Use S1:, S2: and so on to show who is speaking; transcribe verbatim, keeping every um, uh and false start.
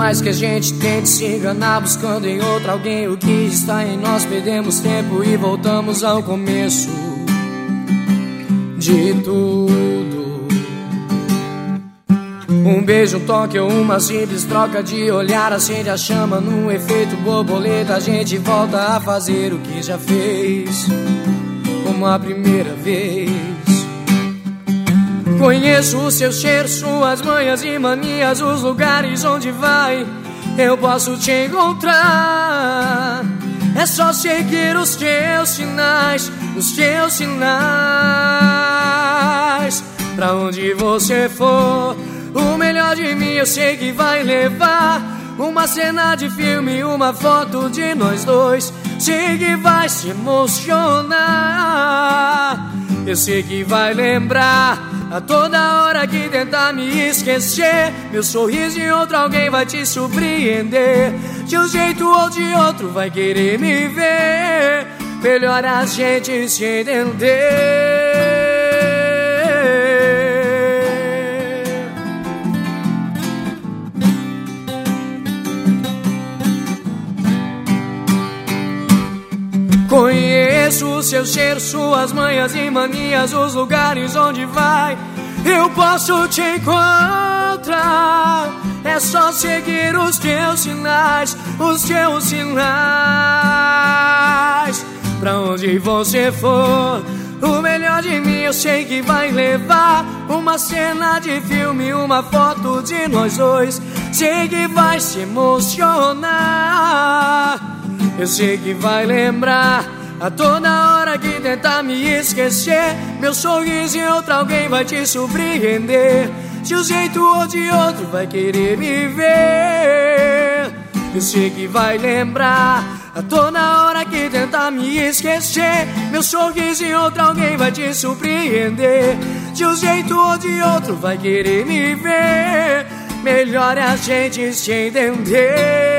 S1: mais que a gente tente se enganar buscando em outro alguém o que está em nós, perdemos tempo e voltamos ao começo de tudo. Um beijo, um toque ou uma simples troca de olhar acende a chama num efeito borboleta. A gente volta a fazer o que já fez como a primeira vez. Conheço o seu cheiro, suas manhas e manias, os lugares onde vai, eu posso te encontrar. É só seguir os teus sinais, os teus sinais. Pra onde você for, o melhor de mim eu sei que vai levar. Uma cena de filme, uma foto de nós dois. Sei que vai se emocionar. Eu sei que vai lembrar a toda hora que tentar me esquecer. Meu sorriso de outro alguém vai te surpreender. De um jeito ou de outro vai querer me ver. Melhor a gente se entender. Conheço o seu cheiro, suas manhas e manias, os lugares onde vai, eu posso te encontrar. É só seguir os teus sinais, os teus sinais. Pra onde você for, o melhor de mim eu sei que vai levar. Uma cena de filme, uma foto de nós dois. Sei que vai se emocionar. Eu sei que vai lembrar a toda hora que tentar me esquecer. Meu sorriso em outro alguém vai te surpreender. De um jeito ou de outro vai querer me ver. Eu sei que vai lembrar a toda hora que tentar me esquecer. Meu sorriso em outro alguém vai te surpreender. De um jeito ou de outro vai querer me ver. Melhor é a gente se entender.